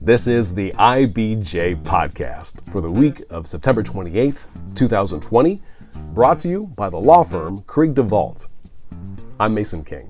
This is the IBJ podcast for the week of September 28th, 2020, brought to you by the law firm Krieg DeVault. I'm Mason King.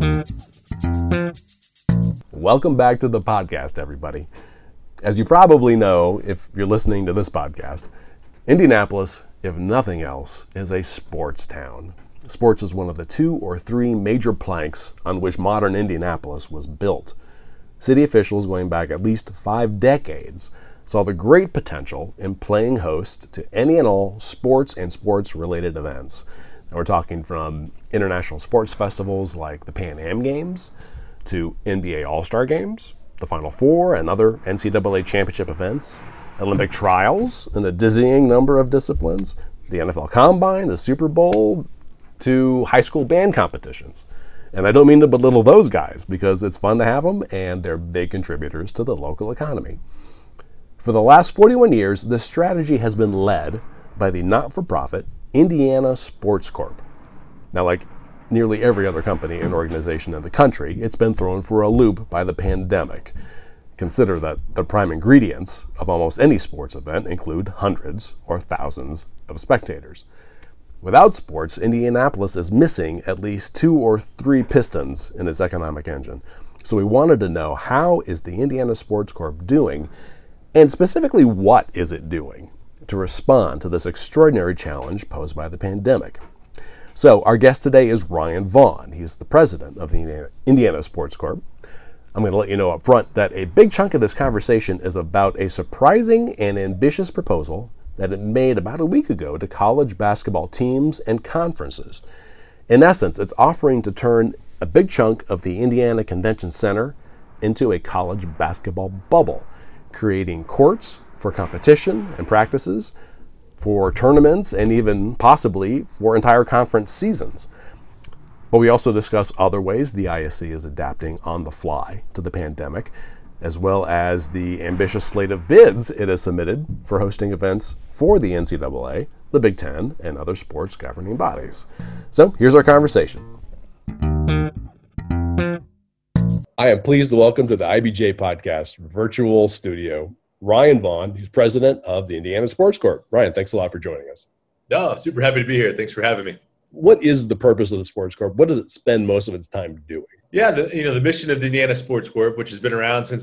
Welcome back to the podcast, everybody. As you probably know, if you're listening to this podcast, Indianapolis, if nothing else, is a sports town. Sports is one of the 2 or 3 major planks on which modern Indianapolis was built. City officials going back at least 5 decades saw the great potential in playing host to any and all sports and sports-related events. And we're talking from international sports festivals like the Pan Am Games to NBA All-Star Games, the Final Four, and other NCAA championship events, Olympic trials in a dizzying number of disciplines, the NFL Combine, the Super Bowl, to high school band competitions. And I don't mean to belittle those guys because it's fun to have them and they're big contributors to the local economy. For the last 41 years, this strategy has been led by the not-for-profit Indiana Sports Corp. Now, like nearly every other company and organization in the country, it's been thrown for a loop by the pandemic. Consider that the prime ingredients of almost any sports event include hundreds or thousands of spectators. Without sports, Indianapolis is missing at least 2 or 3 pistons in its economic engine. So we wanted to know, how is the Indiana Sports Corp doing, and specifically what is it doing to respond to this extraordinary challenge posed by the pandemic? So our guest today is Ryan Vaughn. He's the president of the Indiana Sports Corp. I'm going to let you know up front that a big chunk of this conversation is about a surprising and ambitious proposal that it made about a week ago to college basketball teams and conferences. In essence, it's offering to turn a big chunk of the Indiana Convention Center into a college basketball bubble, creating courts for competition and practices, for tournaments, and even possibly for entire conference seasons. But we also discuss other ways the ISC is adapting on the fly to the pandemic, as well as the ambitious slate of bids it has submitted for hosting events for the NCAA, the Big Ten, and other sports governing bodies. So here's our conversation. I am pleased to welcome to the IBJ podcast virtual studio Ryan Vaughn, who's president of the Indiana Sports Corp. Ryan, thanks a lot for joining us. No, super happy to be here. Thanks for having me. What is the purpose of the Sports Corp? What does it spend most of its time doing? Yeah, the mission of the Indiana Sports Corp, which has been around since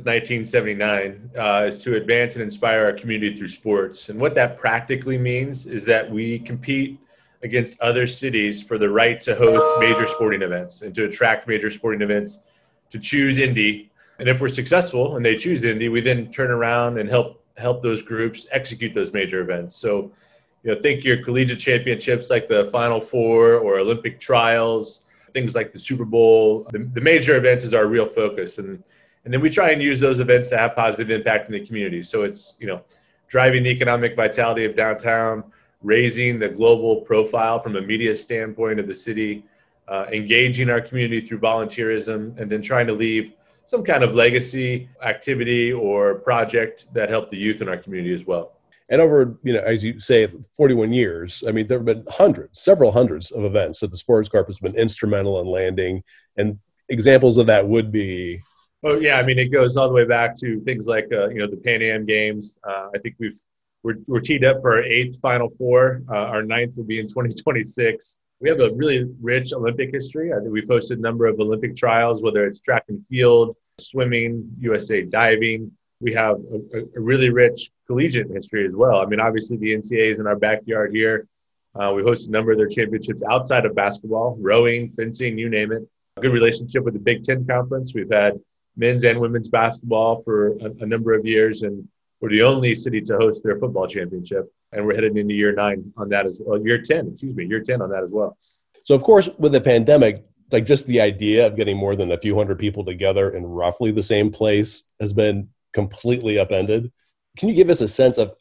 1979, is to advance and inspire our community through sports. And what that practically means is that we compete against other cities for the right to host major sporting events and to attract major sporting events, to choose Indy. And if we're successful and they choose Indy, we then turn around and help those groups execute those major events. So, think your collegiate championships like the Final Four or Olympic trials, things like the Super Bowl. The major events is our real focus. And then we try and use those events to have positive impact in the community. So it's, driving the economic vitality of downtown, raising the global profile from a media standpoint of the city, engaging our community through volunteerism, and then trying to leave some kind of legacy activity or project that help the youth in our community as well. And over, as you say, 41 years, there have been several hundreds of events that the Sports Corp has been instrumental in landing. And examples of that would be? Oh, yeah. It goes all the way back to things like, the Pan Am Games. I think we're teed up for our 8th Final Four. Our 9th will be in 2026. We have a really rich Olympic history. I think we've hosted a number of Olympic trials, whether it's track and field, swimming, USA diving. We have a really rich collegiate history as well. Obviously the NCAA is in our backyard here. We host a number of their championships outside of basketball, rowing, fencing, you name it. A good relationship with the Big Ten Conference. We've had men's and women's basketball for a number of years, and we're the only city to host their football championship. And we're headed into year 9 on that as well. Year 10 on that as well. So of course, with the pandemic, just the idea of getting more than a few hundred people together in roughly the same place has been completely upended. Can you give us a sense of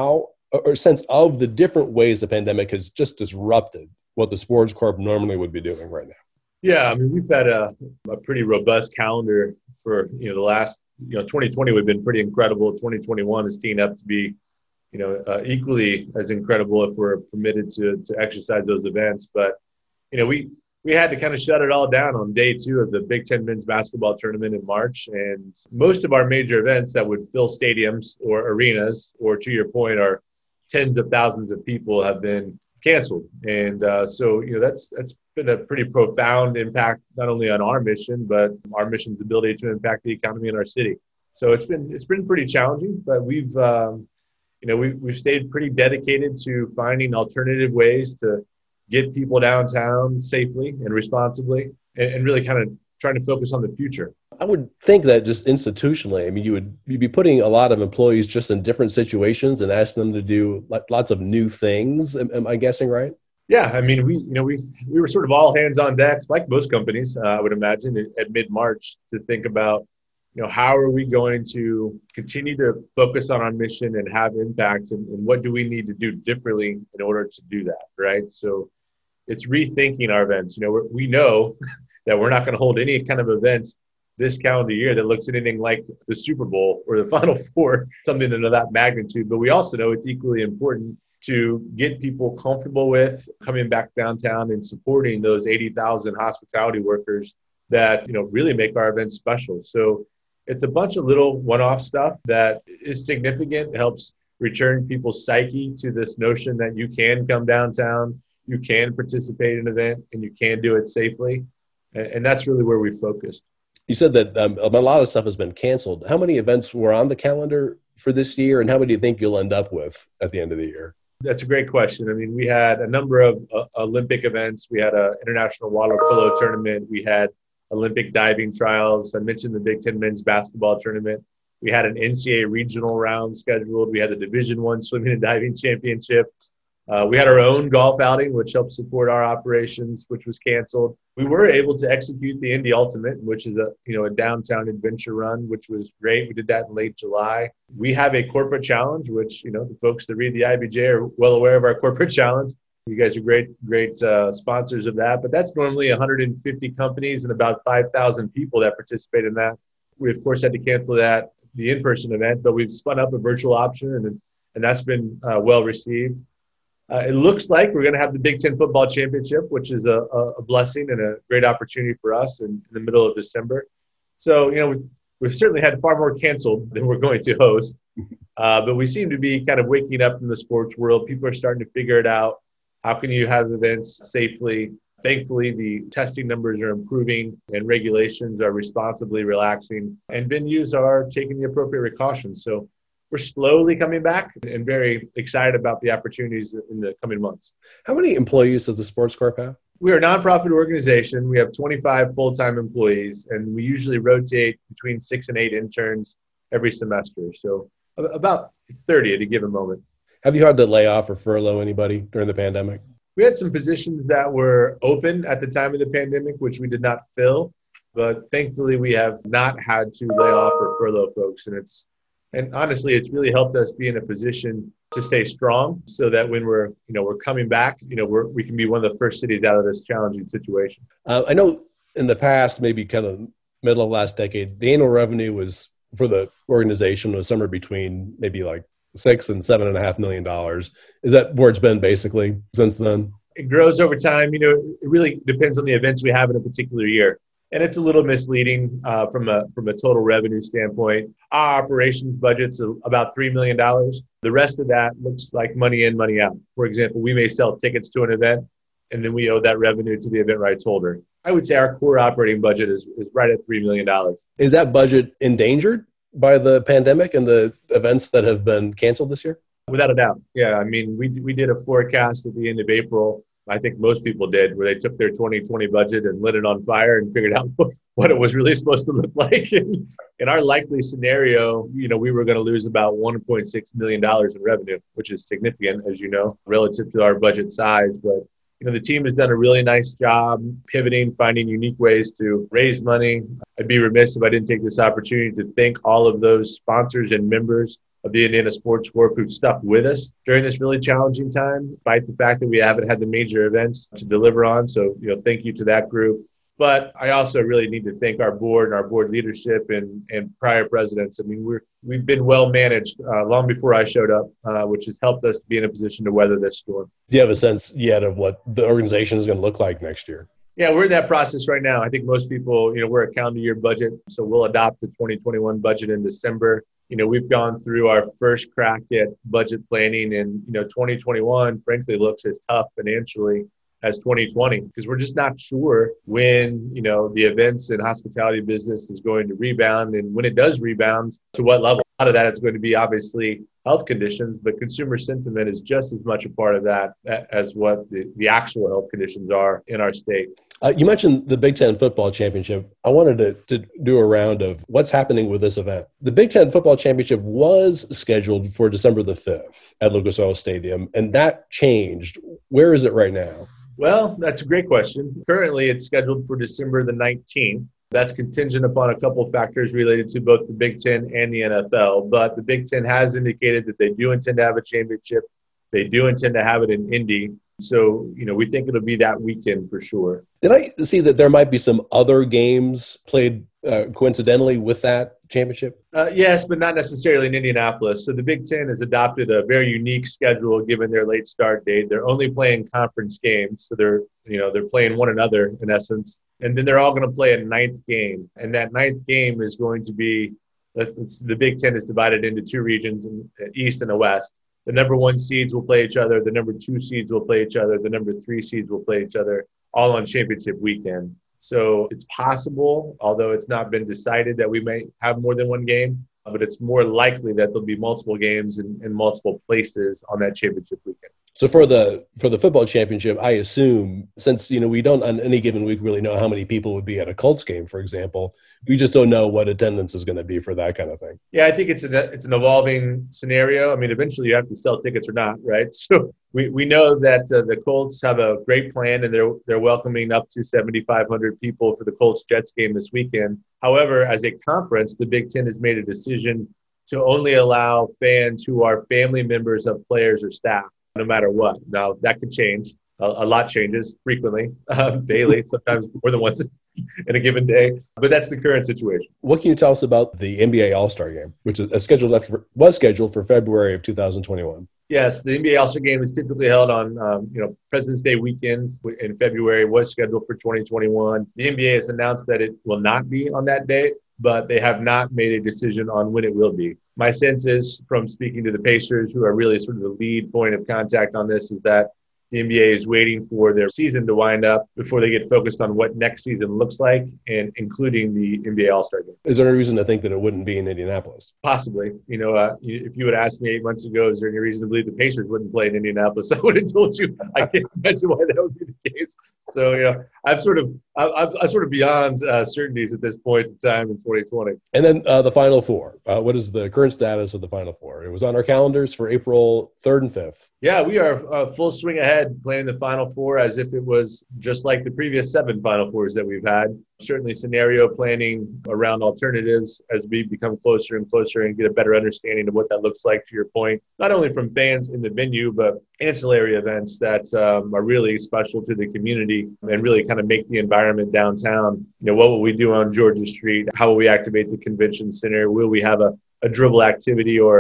the different ways the pandemic has just disrupted what the Sports Corp normally would be doing right now? Yeah, we've had a pretty robust calendar for the last 2020. We've been pretty incredible. 2021 is teeing up to be equally as incredible if we're permitted to exercise those events. But we we had to kind of shut it all down on day 2 of the Big Ten men's basketball tournament in March. And most of our major events that would fill stadiums or arenas, or to your point, are tens of thousands of people, have been canceled. And so, that's been a pretty profound impact, not only on our mission, but our mission's ability to impact the economy in our city. So it's been pretty challenging, but we've stayed pretty dedicated to finding alternative ways to get people downtown safely and responsibly, and really kind of trying to focus on the future. I would think that just institutionally, I mean, you'd be putting a lot of employees just in different situations and asking them to do lots of new things. Am I guessing right? Yeah, I mean, we were sort of all hands on deck, like most companies, I would imagine, at mid-March, to think about, how are we going to continue to focus on our mission and have impact, and what do we need to do differently in order to do that, right? So it's rethinking our events. We know that we're not going to hold any kind of events this calendar year that looks anything like the Super Bowl or the Final Four, something of that magnitude. But we also know it's equally important to get people comfortable with coming back downtown and supporting those 80,000 hospitality workers that, really make our events special. So it's a bunch of little one-off stuff that is significant. It helps return people's psyche to this notion that you can come downtown, you can participate in an event, and you can do it safely. And that's really where we focused. You said that a lot of stuff has been canceled. How many events were on the calendar for this year, and how many do you think you'll end up with at the end of the year? That's a great question. I mean, we had a number of Olympic events. We had an international water polo tournament. We had Olympic diving trials. I mentioned the Big Ten men's basketball tournament. We had an NCAA regional round scheduled. We had the Division I swimming and diving championship. We had our own golf outing, which helped support our operations, which was canceled. We were able to execute the Indy Ultimate, which is a downtown adventure run, which was great. We did that in late July. We have a corporate challenge, which, the folks that read the IBJ are well aware of our corporate challenge. You guys are great sponsors of that. But that's normally 150 companies and about 5,000 people that participate in that. We, of course, had to cancel the in-person event, but we've spun up a virtual option, and that's been well received. It looks like we're going to have the Big Ten football championship, which is a blessing and a great opportunity for us in the middle of December. So, we've certainly had far more canceled than we're going to host. But we seem to be kind of waking up in the sports world. People are starting to figure it out. How can you have events safely? Thankfully, the testing numbers are improving and regulations are responsibly relaxing, and venues are taking the appropriate precautions. So we're slowly coming back and very excited about the opportunities in the coming months. How many employees does the Sports Corp have? We are a nonprofit organization. We have 25 full-time employees, and we usually rotate between 6 and 8 interns every semester. So about 30 at a given moment. Have you had to lay off or furlough anybody during the pandemic? We had some positions that were open at the time of the pandemic, which we did not fill. But thankfully, we have not had to lay off or furlough folks. And honestly, it's really helped us be in a position to stay strong so that when we're coming back, we can be one of the first cities out of this challenging situation. I know in the past, maybe kind of middle of last decade, the annual revenue was for the organization was somewhere between maybe like $6 and $7.5 million. Is that where it's been basically since then? It grows over time. It really depends on the events we have in a particular year. And it's a little misleading from a total revenue standpoint. Our operations budget's about $3 million. The rest of that looks like money in, money out. For example, we may sell tickets to an event, and then we owe that revenue to the event rights holder. I would say our core operating budget is right at $3 million. Is that budget endangered by the pandemic and the events that have been canceled this year? Without a doubt. Yeah. I mean, we did a forecast at the end of April. I think most people did, where they took their 2020 budget and lit it on fire and figured out what it was really supposed to look like. And in our likely scenario, we were going to lose about $1.6 million in revenue, which is significant, as you know, relative to our budget size. But the team has done a really nice job pivoting, finding unique ways to raise money. I'd be remiss if I didn't take this opportunity to thank all of those sponsors and members of the Indiana Sports Corp who've stuck with us during this really challenging time, despite the fact that we haven't had the major events to deliver on. So, thank you to that group. But I also really need to thank our board and our board leadership and prior presidents. I mean, we've been well managed long before I showed up, which has helped us to be in a position to weather this storm. Do you have a sense yet of what the organization is going to look like next year? Yeah, we're in that process right now. I think most people, we're a calendar year budget, so we'll adopt the 2021 budget in December. We've gone through our first crack at budget planning, and 2021 frankly looks as tough financially as 2020 because we're just not sure when the events and hospitality business is going to rebound, and when it does rebound, to what level. A lot of that is going to be obviously health conditions, but consumer sentiment is just as much a part of that as what the actual health conditions are in our state. You mentioned the Big Ten Football Championship. I wanted to do a round of what's happening with this event. The Big Ten Football Championship was scheduled for December the 5th at Lucas Oil Stadium, and that changed. Where is it right now? Well, that's a great question. Currently, it's scheduled for December the 19th. That's contingent upon a couple of factors related to both the Big Ten and the NFL. But the Big Ten has indicated that they do intend to have a championship. They do intend to have it in Indy. So, we think it'll be that weekend for sure. Did I see that there might be some other games played coincidentally with that championship? Yes, but not necessarily in Indianapolis. So the Big Ten has adopted a very unique schedule given their late start date. They're only playing conference games. So they're playing one another in essence. And then they're all going to play a ninth game. And that ninth game is going to be, the Big Ten is divided into two regions, an East and a West. The number 1 seeds will play each other. The number 2 seeds will play each other. The number 3 seeds will play each other, all on championship weekend. So it's possible, although it's not been decided, that we may have more than one game, but it's more likely that there'll be multiple games in multiple places on that championship weekend. So for the football championship, I assume, since we don't on any given week really know how many people would be at a Colts game, for example, we just don't know what attendance is going to be for that kind of thing. Yeah, I think it's an evolving scenario. I mean, eventually you have to sell tickets or not, right? So we know that the Colts have a great plan, and they're welcoming up to 7,500 people for the Colts-Jets game this weekend. However, as a conference, the Big Ten has made a decision to only allow fans who are family members of players or staff, no matter what. Now, that could change. A lot changes frequently, daily, sometimes more than once in a given day. But that's the current situation. What can you tell us about the NBA All-Star Game, which was scheduled for February of 2021? Yes, the NBA All-Star Game is typically held on, President's Day weekends in February. Was scheduled for 2021. The NBA has announced that it will not be on that date, but they have not made a decision on when it will be. My sense is, from speaking to the Pacers, who are really sort of the lead point of contact on this, is that the NBA is waiting for their season to wind up before they get focused on what next season looks like, and including the NBA All-Star Game. Is there any reason to think that it wouldn't be in Indianapolis? Possibly. If you would ask me 8 months ago, is there any reason to believe the Pacers wouldn't play in Indianapolis? I would have told you. I can't imagine why that would be the case. So, I'm sort of beyond certainties at this point in time in 2020. And then the Final Four. What is the current status of the Final Four? It was on our calendars for April 3rd and 5th. Yeah, we are full swing ahead playing the Final Four as if it was just like the previous 7 Final Fours that we've had. Certainly scenario planning around alternatives as we become closer and closer and get a better understanding of what that looks like, to your point, not only from fans in the venue, but ancillary events that are really special to the community and really kind of make the environment downtown. What will we do on Georgia Street? How will we activate the convention center? Will we have a dribble activity or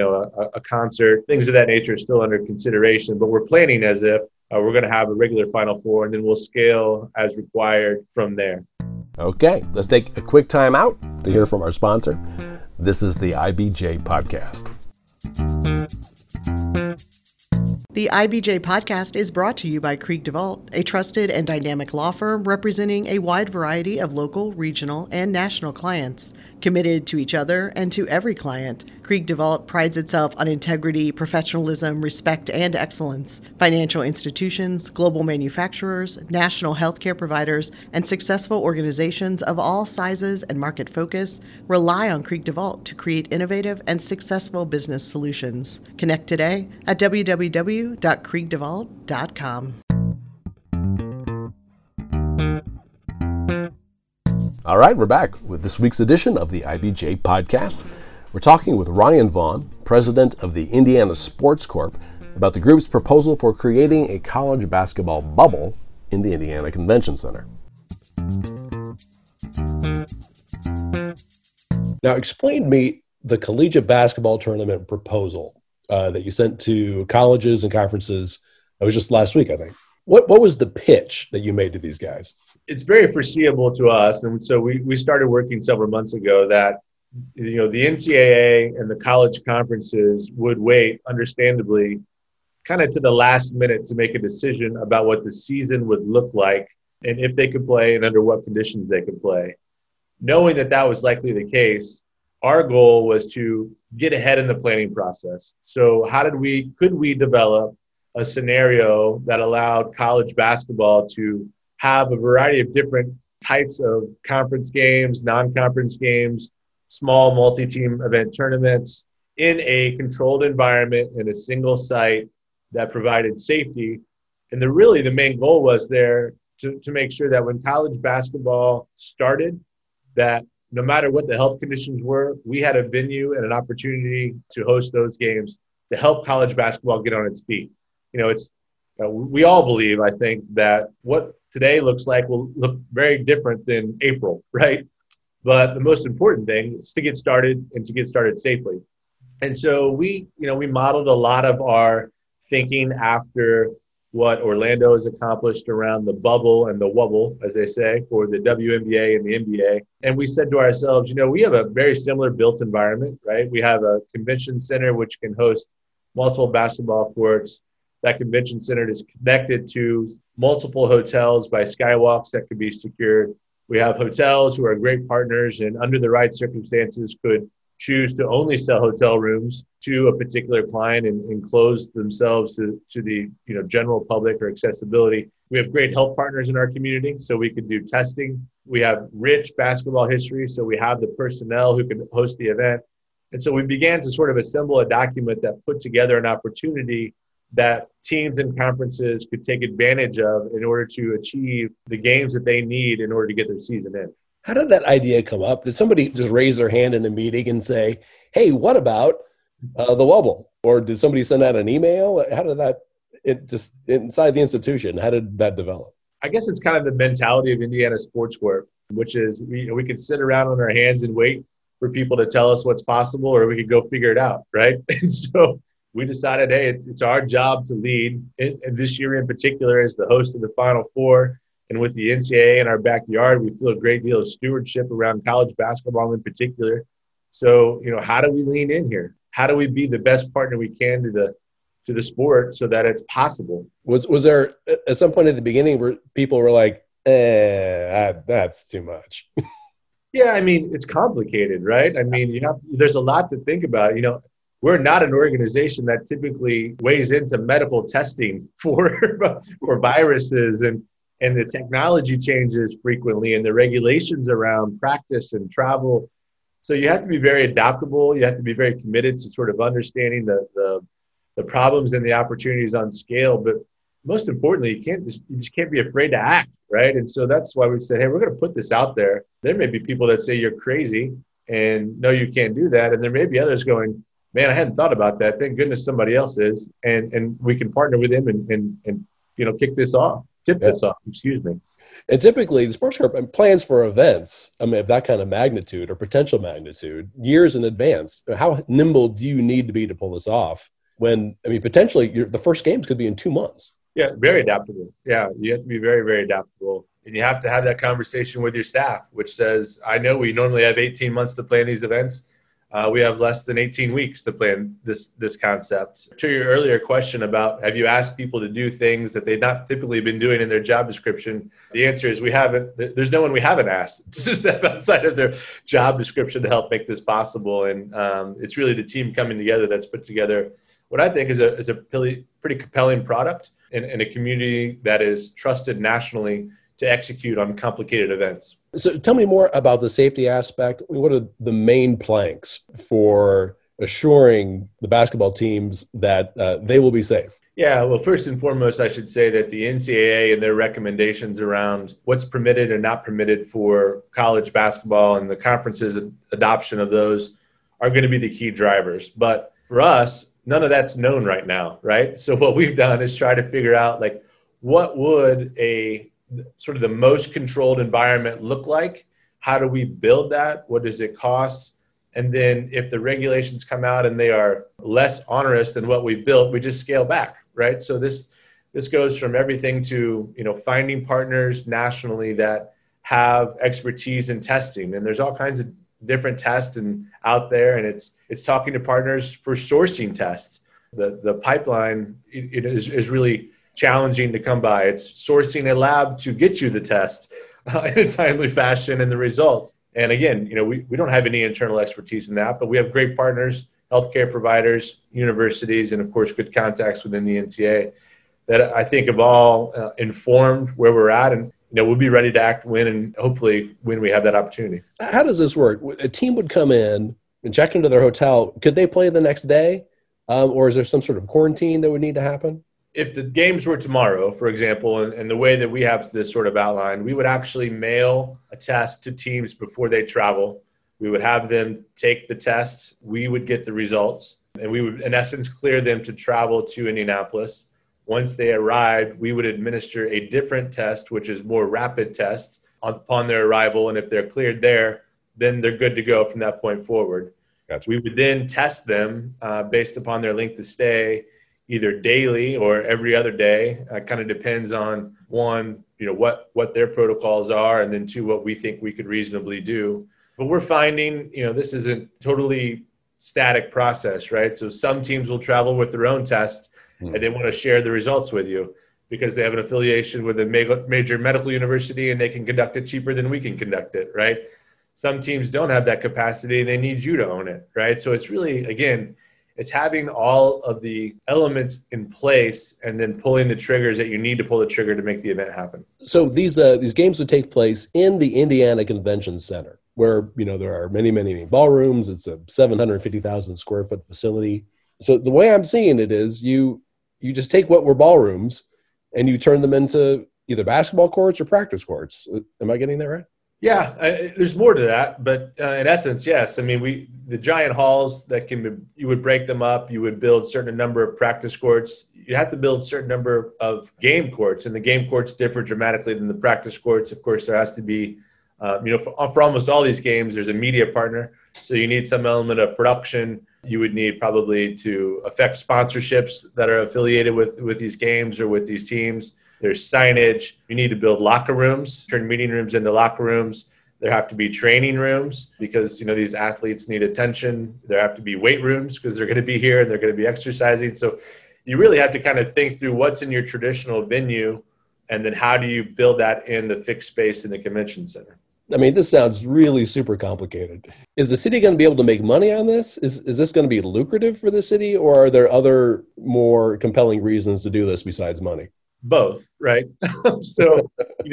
a concert? Things of that nature are still under consideration, but we're planning as if we're going to have a regular Final Four, and then we'll scale as required from there. Okay, let's take a quick time out to hear from our sponsor. This is the IBJ Podcast. The IBJ Podcast is brought to you by Krieg DeVault, a trusted and dynamic law firm representing a wide variety of local, regional, and national clients. Committed to each other and to every client, Krieg DeVault prides itself on integrity, professionalism, respect, and excellence. Financial institutions, global manufacturers, national healthcare providers, and successful organizations of all sizes and market focus rely on Krieg DeVault to create innovative and successful business solutions. Connect today at www.kriegdevault.com. All right, we're back with this week's edition of the IBJ Podcast. We're talking with Ryan Vaughn, president of the Indiana Sports Corp, about the group's proposal for creating a college basketball bubble in the Indiana Convention Center. Now, explain to me the collegiate basketball tournament proposal that you sent to colleges and conferences. It was just last week, I think. What was the pitch that you made to these guys? it's very foreseeable to us. And so we started working several months ago that, the NCAA and the college conferences would wait, understandably, kind of to the last minute to make a decision about what the season would look like and if they could play and under what conditions they could play. Knowing that that was likely the case, our goal was to get ahead in the planning process. So could we develop a scenario that allowed college basketball to have a variety of different types of conference games, non-conference games, small multi-team event tournaments in a controlled environment in a single site that provided safety. And the main goal was there to make sure that when college basketball started, that no matter what the health conditions were, we had a venue and an opportunity to host those games to help college basketball get on its feet. We all believe, I think, that what today looks like will look very different than April, right? But the most important thing is to get started and to get started safely. And so we modeled a lot of our thinking after what Orlando has accomplished around the bubble and the wubble, as they say, for the WNBA and the NBA. And we said to ourselves, we have a very similar built environment, right? We have a convention center which can host multiple basketball courts. That convention center is connected to multiple hotels by skywalks that could be secured. We have hotels who are great partners and under the right circumstances could choose to only sell hotel rooms to a particular client and close themselves to the general public or accessibility. We have great health partners in our community, so we could do testing. We have rich basketball history, so we have the personnel who can host the event. And so we began to sort of assemble a document that put together an opportunity that teams and conferences could take advantage of in order to achieve the games that they need in order to get their season in. How did that idea come up? Did somebody just raise their hand in a meeting and say, hey, what about the wobble? Or did somebody send out an email? How did that, just inside the institution, how did that develop? I guess it's kind of the mentality of Indiana Sports Corp, which is we could sit around on our hands and wait for people to tell us what's possible, or we could go figure it out, right? And so we decided, hey, it's our job to lead. And this year in particular, as the host of the Final Four, and with the NCAA in our backyard, we feel a great deal of stewardship around college basketball in particular. So, how do we lean in here? How do we be the best partner we can to the sport so that it's possible? Was there at some point at the beginning where people were like, that's too much? Yeah, it's complicated, right? There's a lot to think about. We're not an organization that typically weighs into medical testing for viruses and the technology changes frequently and the regulations around practice and travel. So you have to be very adaptable. You have to be very committed to sort of understanding the problems and the opportunities on scale. But most importantly, you just can't be afraid to act, right? And so that's why we said, hey, we're going to put this out there. There may be people that say you're crazy and no, you can't do that. And there may be others going, man, I hadn't thought about that. Thank goodness somebody else is. And we can partner with them and kick this off. This off, excuse me. And typically, the Sports Corp plans for events, of that kind of magnitude or potential magnitude years in advance. How nimble do you need to be to pull this off when, potentially the first games could be in 2 months? Yeah, very adaptable. Yeah, you have to be very, very adaptable. And you have to have that conversation with your staff, which says, I know we normally have 18 months to plan these events. We have less than 18 weeks to plan this concept. To your earlier question about have you asked people to do things that they've not typically been doing in their job description, the answer is we haven't. There's no one we haven't asked to step outside of their job description to help make this possible. And it's really the team coming together that's put together what I think is a pretty compelling product in a community that is trusted nationally to execute on complicated events. So tell me more about the safety aspect. What are the main planks for assuring the basketball teams that they will be safe? Yeah, well, first and foremost, I should say that the NCAA and their recommendations around what's permitted and not permitted for college basketball and the conference's adoption of those are going to be the key drivers. But for us, none of that's known right now, right? So what we've done is try to figure out, what would a sort of the most controlled environment look like? How do we build that? What does it cost? And then if the regulations come out and they are less onerous than what we built, we just scale back, right? So this This goes from everything to, finding partners nationally that have expertise in testing. And there's all kinds of different tests out there, and it's talking to partners for sourcing tests. The pipeline is really challenging to come by. It's sourcing a lab to get you the test in a timely fashion and the results. And again, we don't have any internal expertise in that, but we have great partners, healthcare providers, universities, and of course, good contacts within the NCAA that I think have all informed where we're at. And we'll be ready to act when hopefully when we have that opportunity. How does this work? A team would come in and check into their hotel. Could they play the next day? Or is there some sort of quarantine that would need to happen? If the games were tomorrow, for example, and the way that we have this sort of outlined, we would actually mail a test to teams before they travel. We would have them take the test. We would get the results, and we would, in essence, clear them to travel to Indianapolis. Once they arrived, we would administer a different test, which is more rapid test upon their arrival. And if they're cleared there, then they're good to go from that point forward. Gotcha. We would then test them based upon their length of stay, either daily or every other day. Kind of depends on one, what their protocols are, and then two, what we think we could reasonably do. But we're finding, this isn't totally static process, right? So some teams will travel with their own test and they want to share the results with you because they have an affiliation with a major medical university and they can conduct it cheaper than we can conduct it, right? Some teams don't have that capacity and they need you to own it, right? So it's really, again, it's having all of the elements in place and then pulling the triggers that you need to pull the trigger to make the event happen. So these games would take place in the Indiana Convention Center, where there are many, many ballrooms. It's a 750,000 square foot facility. So the way I'm seeing it is you just take what were ballrooms and you turn them into either basketball courts or practice courts. Am I getting that right? Yeah, there's more to that, but in essence, yes. I mean, the giant halls that you would break them up. You would build a certain number of practice courts. You have to build a certain number of game courts, and the game courts differ dramatically than the practice courts. Of course, there has to be, for almost all these games, there's a media partner, so you need some element of production. You would need probably to affect sponsorships that are affiliated with these games or with these teams. There's signage. You need to build locker rooms, turn meeting rooms into locker rooms. There have to be training rooms because, these athletes need attention. There have to be weight rooms because they're going to be here and they're going to be exercising. So you really have to kind of think through what's in your traditional venue and then how do you build that in the fixed space in the convention center. I mean, this sounds really super complicated. Is the city going to be able to make money on this? Is this going to be lucrative for the city, or are there other more compelling reasons to do this besides money? Both, right? So,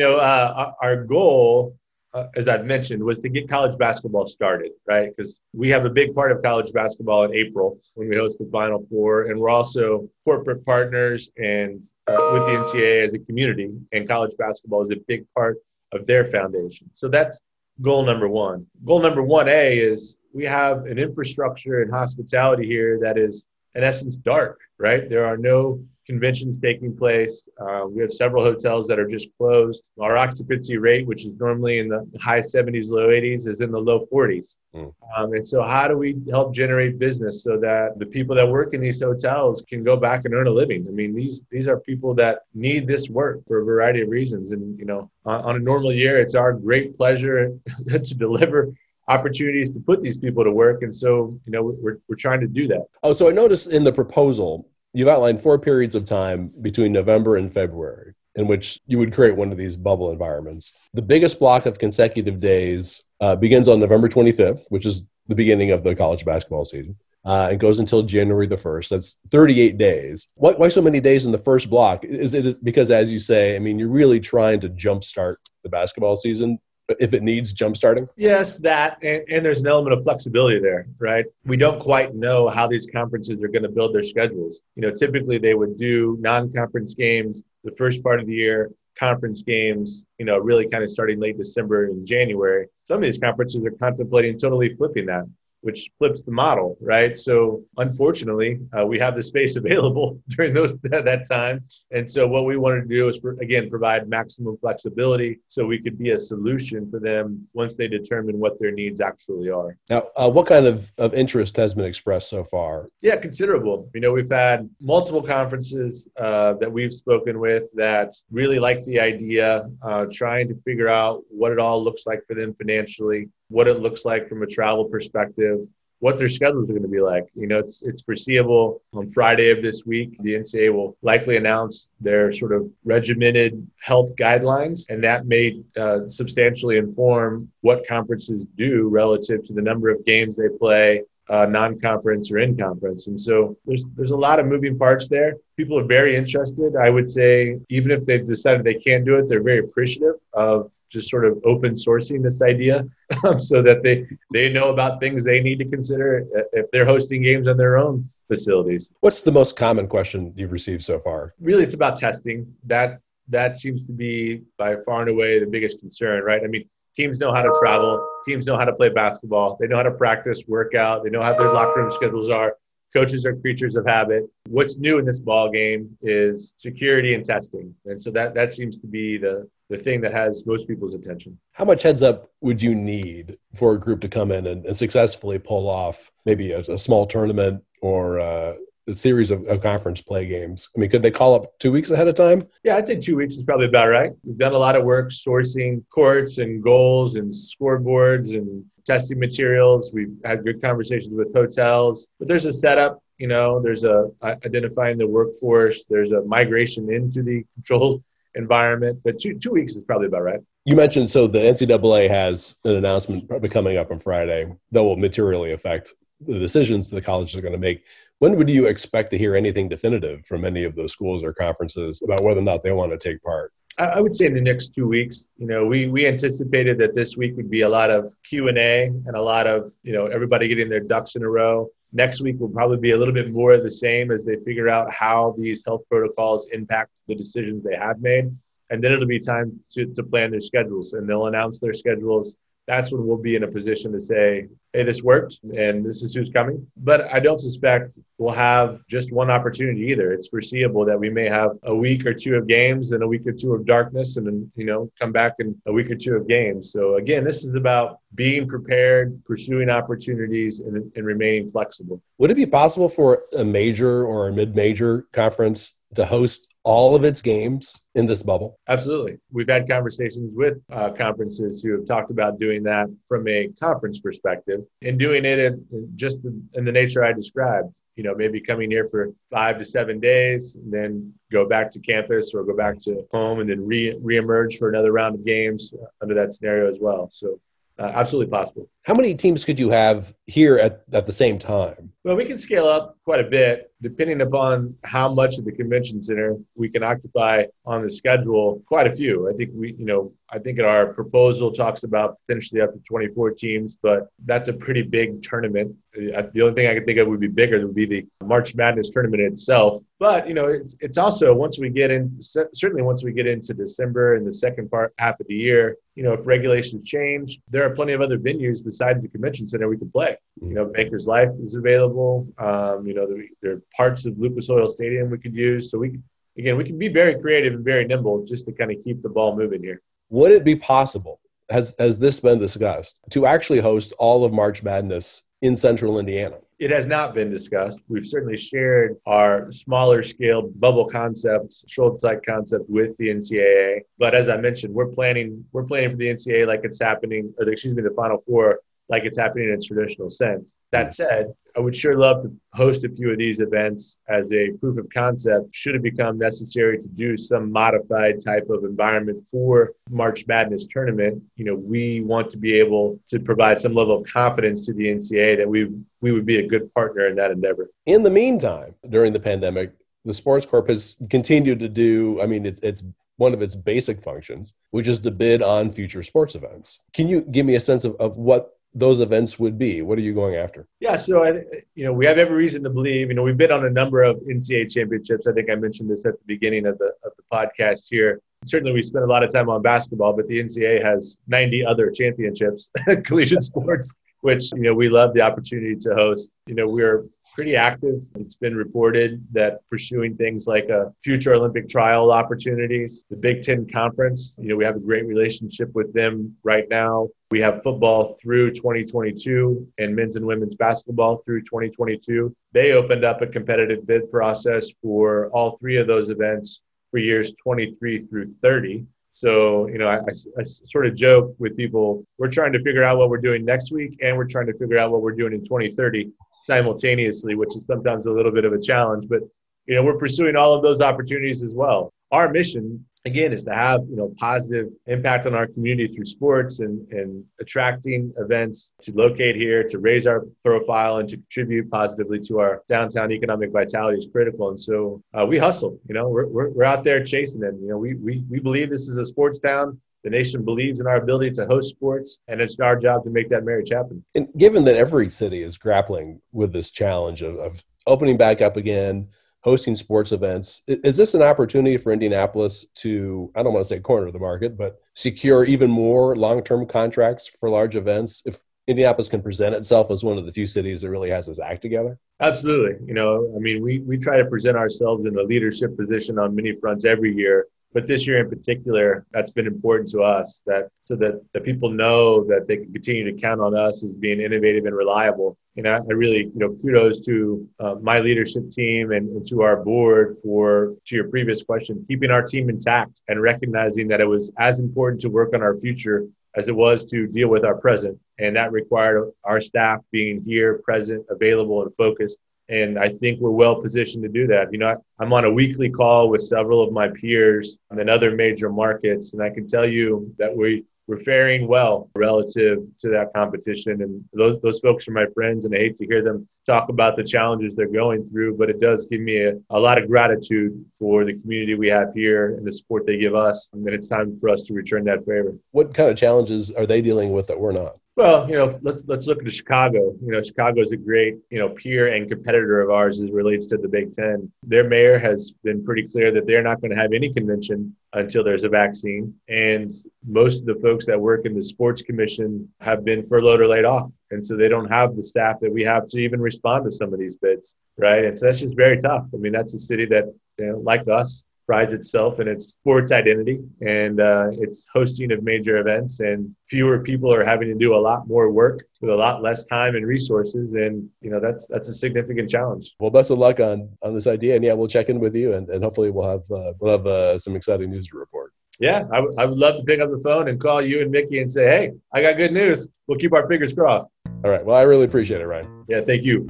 our goal, as I've mentioned, was to get college basketball started, right? Because we have a big part of college basketball in April when we host the Final Four, and we're also corporate partners and with the NCAA as a community, and college basketball is a big part of their foundation. So that's goal number one. Goal number 1A is we have an infrastructure and hospitality here that is, in essence, dark, right? There are no conventions taking place. We have several hotels that are just closed. Our occupancy rate, which is normally in the high 70s, low 80s, is in the low 40s. And so how do we help generate business so that the people that work in these hotels can go back and earn a living? I mean, these are people that need this work for a variety of reasons. And, on a normal year, it's our great pleasure to deliver opportunities to put these people to work. And so, we're trying to do that. Oh, so I noticed in the proposal, you've outlined 4 periods of time between November and February in which you would create one of these bubble environments. The biggest block of consecutive days begins on November 25th, which is the beginning of the college basketball season. It goes until January the 1st. That's 38 days. Why so many days in the first block? Is it because, as you say, I mean, you're really trying to jumpstart the basketball season if it needs jumpstarting? Yes, that, and there's an element of flexibility there, right? We don't quite know how these conferences are going to build their schedules. Typically they would do non-conference games the first part of the year, conference games, really kind of starting late December and January. Some of these conferences are contemplating totally flipping that. which flips the model, right? So unfortunately, we have the space available during that time. And so what we wanted to do is, again, provide maximum flexibility so we could be a solution for them once they determine what their needs actually are. Now, what kind of interest has been expressed so far? Yeah, considerable. We've had multiple conferences that we've spoken with that really like the idea, trying to figure out what it all looks like for them financially, what it looks like from a travel perspective, what their schedules are going to be like. It's foreseeable on Friday of this week, the NCAA will likely announce their sort of regimented health guidelines, and that may substantially inform what conferences do relative to the number of games they play, non-conference or in-conference. And so there's a lot of moving parts there. People are very interested. I would say even if they've decided they can't do it, they're very appreciative of just sort of open sourcing this idea so that they know about things they need to consider if they're hosting games on their own facilities. What's the most common question you've received so far? Really, it's about testing. That seems to be by far and away the biggest concern, right? Teams know how to travel. Teams know how to play basketball. They know how to practice, work out. They know how their locker room schedules are. Coaches are creatures of habit. What's new in this ball game is security and testing. And so that seems to be the thing that has most people's attention. How much heads up would you need for a group to come in and successfully pull off maybe a small tournament or a series of conference play games? Could they call up 2 weeks ahead of time? Yeah, I'd say 2 weeks is probably about right. We've done a lot of work sourcing courts and goals and scoreboards and testing materials. We've had good conversations with hotels, but there's a setup, there's identifying the workforce, there's a migration into the controlled environment, but 2 weeks is probably about right. You mentioned, so the NCAA has an announcement probably coming up on Friday that will materially affect the decisions the colleges are going to make. When would you expect to hear anything definitive from any of those schools or conferences about whether or not they want to take part? I would say in the next 2 weeks. We anticipated that this week would be a lot of Q&A and a lot of, everybody getting their ducks in a row. Next week will probably be a little bit more of the same as they figure out how these health protocols impact the decisions they have made. And then it'll be time to plan their schedules, and they'll announce their schedules. That's when we'll be in a position to say, hey, this worked and this is who's coming. But I don't suspect we'll have just one opportunity either. It's foreseeable that we may have a week or two of games and a week or two of darkness and then, come back in a week or two of games. So again, this is about being prepared, pursuing opportunities, and remaining flexible. Would it be possible for a major or a mid-major conference to host all of its games in this bubble? Absolutely. We've had conversations with conferences who have talked about doing that from a conference perspective and doing it in the nature I described. Maybe coming here for 5 to 7 days, and then go back to campus or go back to home and then reemerge for another round of games under that scenario as well. So absolutely possible. How many teams could you have here at the same time? Well, we can scale up quite a bit depending upon how much of the convention center we can occupy on the schedule. Quite a few. I think our proposal talks about potentially up to 24 teams, but that's a pretty big tournament. The only thing I could think of would be bigger would be the March Madness tournament itself. But, it's also once we get into December and the second half of the year, if regulations change, there are plenty of other venues besides the convention center we can play. Bankers Life is available. There are parts of Lucas Oil Stadium we could use. So we can be very creative and very nimble just to kind of keep the ball moving here. Would it be possible, has this been discussed, to actually host all of March Madness in central Indiana? It has not been discussed. We've certainly shared our smaller scale bubble concepts, Schultz-like concept with the NCAA. But as I mentioned, we're planning for the NCAA like it's happening, the Final Four like it's happening in its traditional sense. That said, I would sure love to host a few of these events as a proof of concept should it become necessary to do some modified type of environment for March Madness tournament. We want to be able to provide some level of confidence to the NCAA that we would be a good partner in that endeavor. In the meantime, during the pandemic, the Sports Corp has continued to do, it's one of its basic functions, which is to bid on future sports events. Can you give me a sense of what those events would be? What are you going after? Yeah, so we have every reason to believe. We've been on a number of NCAA championships. I think I mentioned this at the beginning of the podcast here. Certainly, we spend a lot of time on basketball, but the NCAA has 90 other championships, collegiate sports, which, we love the opportunity to host. We're pretty active. It's been reported that pursuing things like future Olympic trial opportunities, the Big Ten Conference, we have a great relationship with them right now. We have football through 2022 and men's and women's basketball through 2022. They opened up a competitive bid process for all three of those events for years 23 through 30. So, I sort of joke with people, we're trying to figure out what we're doing next week, and we're trying to figure out what we're doing in 2030 simultaneously, which is sometimes a little bit of a challenge. But, we're pursuing all of those opportunities as well. Our mission, again, is to have, positive impact on our community through sports and attracting events to locate here, to raise our profile and to contribute positively to our downtown economic vitality is critical. And so we hustle, we're out there chasing it. We believe this is a sports town. The nation believes in our ability to host sports, and it's our job to make that marriage happen. And given that every city is grappling with this challenge of opening back up again, hosting sports events, is this an opportunity for Indianapolis to, I don't want to say corner the market, but secure even more long-term contracts for large events if Indianapolis can present itself as one of the few cities that really has this act together? Absolutely. We try to present ourselves in a leadership position on many fronts every year. But this year in particular, that's been important to us, so that the people know that they can continue to count on us as being innovative and reliable. I really, kudos to my leadership team and to our board to your previous question, keeping our team intact and recognizing that it was as important to work on our future as it was to deal with our present. And that required our staff being here, present, available, and focused. And I think we're well positioned to do that. I'm on a weekly call with several of my peers in other major markets, and I can tell you that we're faring well relative to that competition. And those folks are my friends, and I hate to hear them talk about the challenges they're going through, but it does give me a lot of gratitude for the community we have here and the support they give us. And it's time for us to return that favor. What kind of challenges are they dealing with that we're not? Well, let's look at Chicago. Chicago is a great, peer and competitor of ours as it relates to the Big Ten. Their mayor has been pretty clear that they're not going to have any convention until there's a vaccine. And most of the folks that work in the sports commission have been furloughed or laid off. And so they don't have the staff that we have to even respond to some of these bids, right? And so that's just very tough. That's a city that, like us, prides itself in its sports identity and its hosting of major events, and fewer people are having to do a lot more work with a lot less time and resources. And, that's a significant challenge. Well, best of luck on this idea. And we'll check in with you and hopefully we'll have some exciting news to report. Yeah, I would love to pick up the phone and call you and Mickey and say, hey, I got good news. We'll keep our fingers crossed. All right. Well, I really appreciate it, Ryan. Yeah, thank you.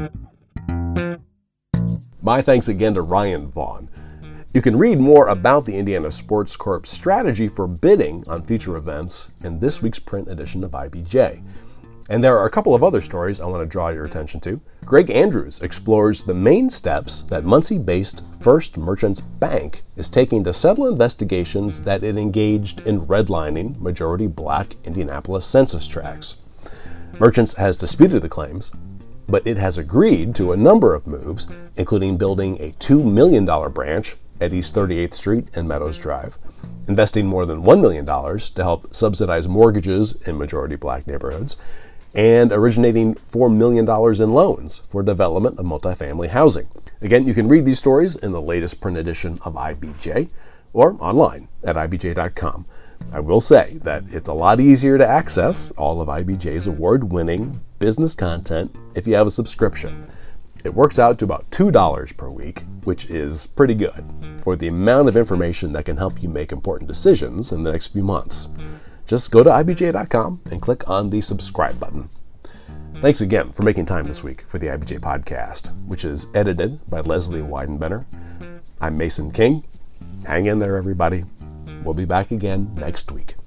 My thanks again to Ryan Vaughn. You can read more about the Indiana Sports Corp strategy for bidding on future events in this week's print edition of IBJ. And there are a couple of other stories I want to draw your attention to. Greg Andrews explores the main steps that Muncie-based First Merchants Bank is taking to settle investigations that it engaged in redlining majority black Indianapolis census tracts. Merchants has disputed the claims, but it has agreed to a number of moves, including building a $2 million branch at East 38th Street and Meadows Drive, investing more than $1 million to help subsidize mortgages in majority black neighborhoods, and originating $4 million in loans for development of multifamily housing. Again, you can read these stories in the latest print edition of IBJ or online at IBJ.com. I will say that it's a lot easier to access all of IBJ's award-winning business content if you have a subscription. It works out to about $2 per week, which is pretty good for the amount of information that can help you make important decisions in the next few months. Just go to IBJ.com and click on the subscribe button. Thanks again for making time this week for the IBJ podcast, which is edited by Leslie Weidenbender. I'm Mason King. Hang in there, everybody. We'll be back again next week.